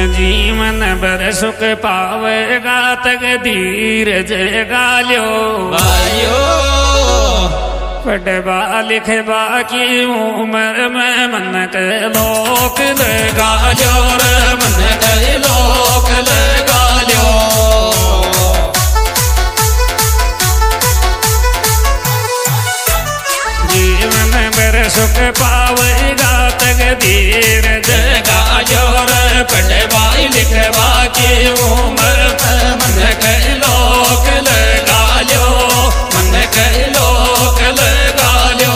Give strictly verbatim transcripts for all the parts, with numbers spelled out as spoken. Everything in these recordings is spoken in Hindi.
जीवन भर सुख पावेगा तकदीर जगा लो भाइयो। पढ़वा लिखवा की उम्र में मन के लोक लगा लो रे मन के लोक लगा लो। जीवन भर सुख पावेगा तकदीर जगा लो रे पढ़वा लिखवा की उम्र में मन के लोक लगा लो मन के लोक लगा लो।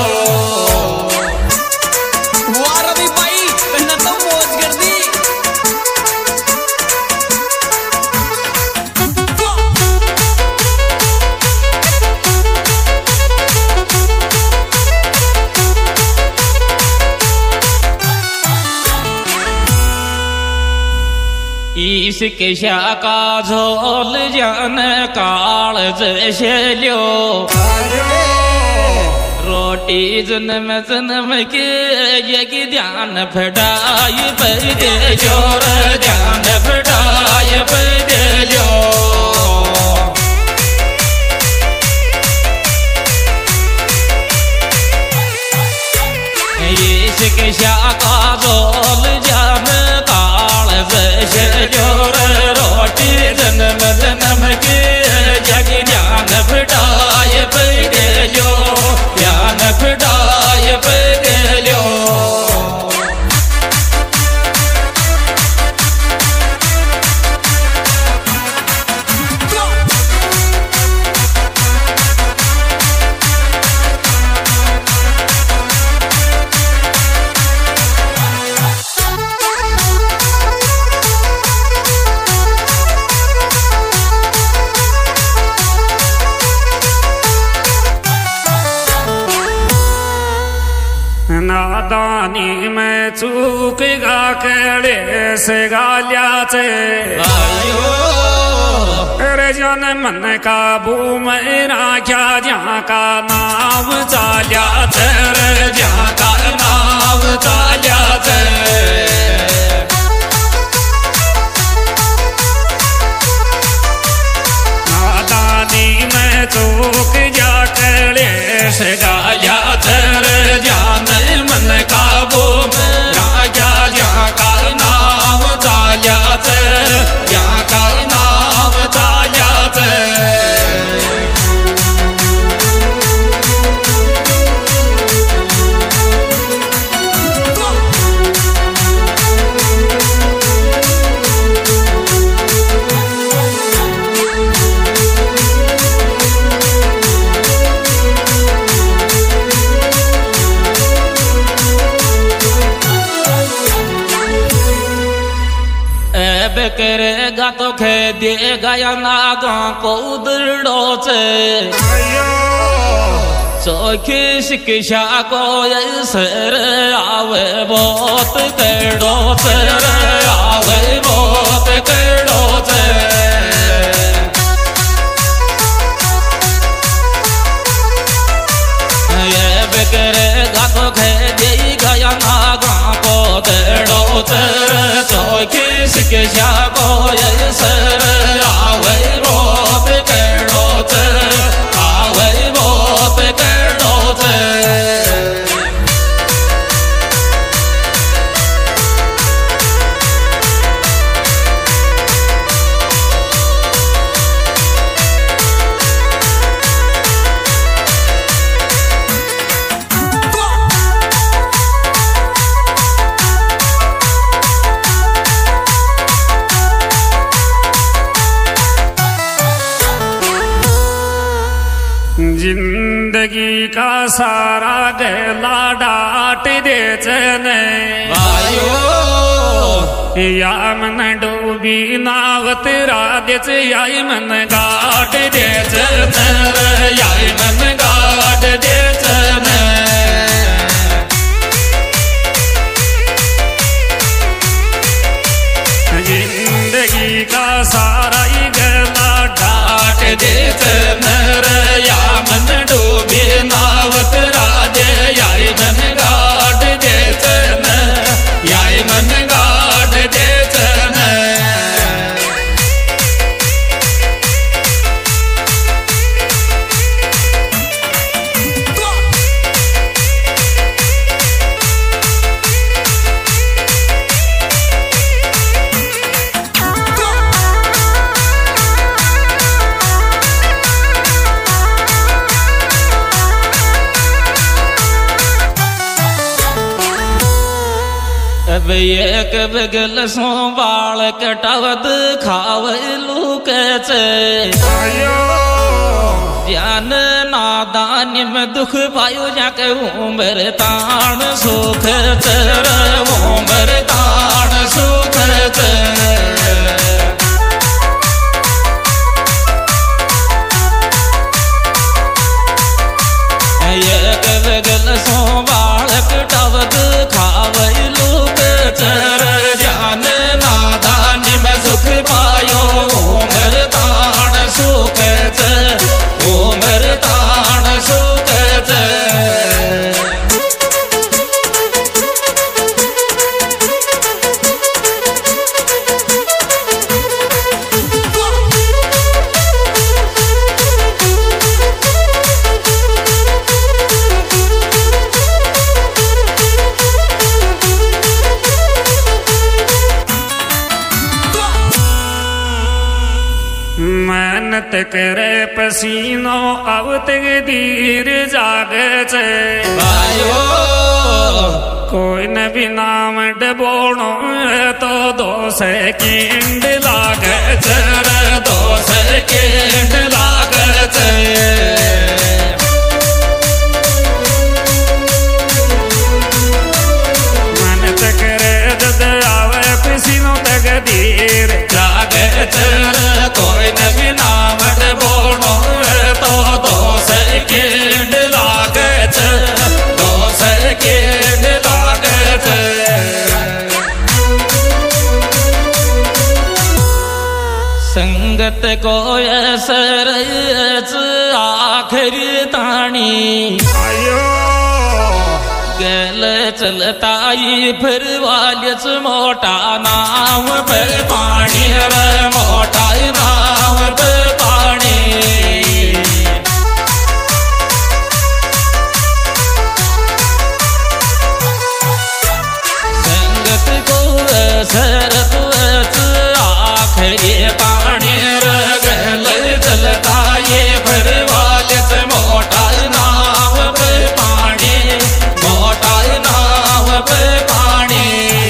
वाह रवि भाई कहना तो मौज कर दी। इश्क शाका झोल जान काल जैसे लो रोटी जन्म जन्म के यज्ञ ध्यान फटाई पर दे जोर ध्यान फटाई पर दे जो। इश्क शाका झोल जान काल जैसे जोर रोटी जन्म जन्म के जग ध्यान फटाए पे जो ध्यान फटाए पे जो। नादानी में चूक गा कड़े से गालिया से अरे जन मन काबू में राख्या जहाँ का नाम चालिया रे जहाँ का नाम चालिया थे। नादानी में चूक जा कड़े से गालिया रे जान मन काबू में राजा जहाँ का नाम चालिया थे जहाँ का नाम चालिया थे। करेगा तो खे देगा या नागा को दृढ़ो से चौखी शिक्षा को सर आवे बहुत कड़ो से आवे बहुत कड़ो से। ये करेगा तो खे देगा या नागा को दृढ़ो से चौखी शिक्षा को सर आवे बहुत कड़ो से आवे बहुत कड़ो से। जिंदगी का सारा गला डाट दे चने या मन डूबी नाव तेरा देच याई मन गाट दे चने याई मन गाट दे चने। जिंदगी का सारा गला डाट दे चने या मन डूबी नाव तेरा दे याई मन गाट दे चने याई मन गाट दे चने। अब एक बगल सो बाल कटावत खावलू कैसे ज्ञान नादान्य में दुख पायो जाके उम्र ताण सुख चर उम्र ताण सुख एक बगल सो बाल कटावत खावलू चर ज्ञान नादान्य में सुख पायो उम्र ताण सुख उम्र ताण सुख मेहनत करे पसीनो अब तक धीर जागे छे भाइयो कोई न भी नाम डबोणो तो दो सेकंड लागे चर दो सेकंड लागे छे मेहनत करे जद आवे पसीनो तक धीर जागे चर कोई न भी नाम बोलो तो दो सेकंड लागे दो सेकंड लागे संगत को असर आखिरी ताणी आयो गल चलता ही फिर वालिस मोटा नाम पे पानी रे मोटा नाम पे पानी संगत को सरत आखिरी पानी रे गल चलता ये फिर वालिस मोटा नाम पे पानी मोटा नाम पे पानी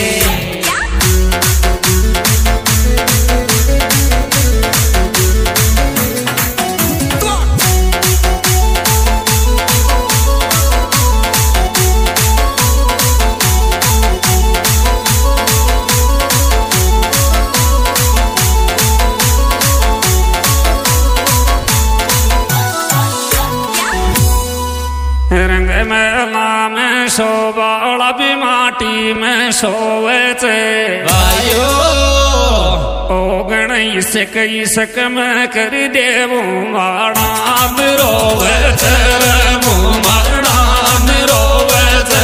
रंग मेला में शोबाड़ा भी माटी में सोवे छे भाइयो ओगण इसक इसक में कर देवू माड़ा रोवे छे माड़ा रोवे छे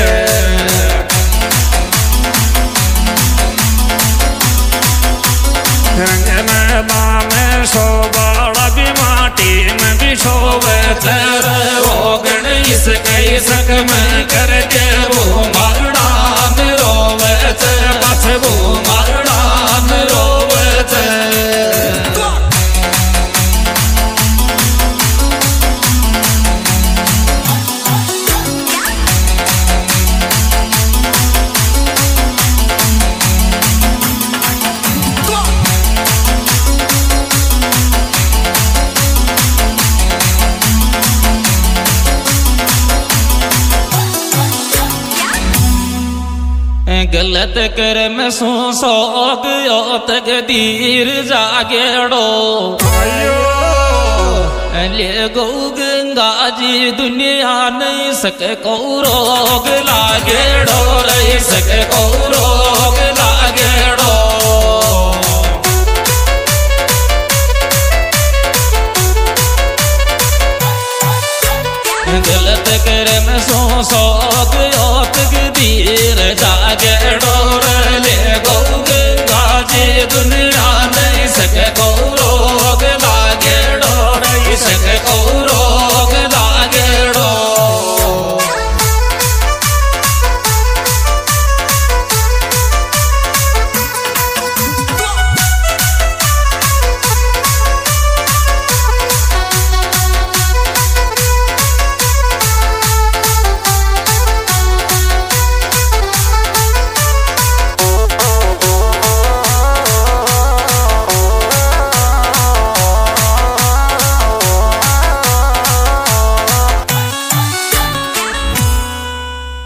रंग मेला में शोबाड़ा भी माटी में भी सोवे छे ओगण इसक इसक में कर दे वो मरणान रोवे छे बस वो मरणान रोवे छे गलत कर्म सो सोग यो तकदीर जागेड़ो ले गौ गंगा जी दुनिया नहीं सके को रोग लागेड़ो रही सके को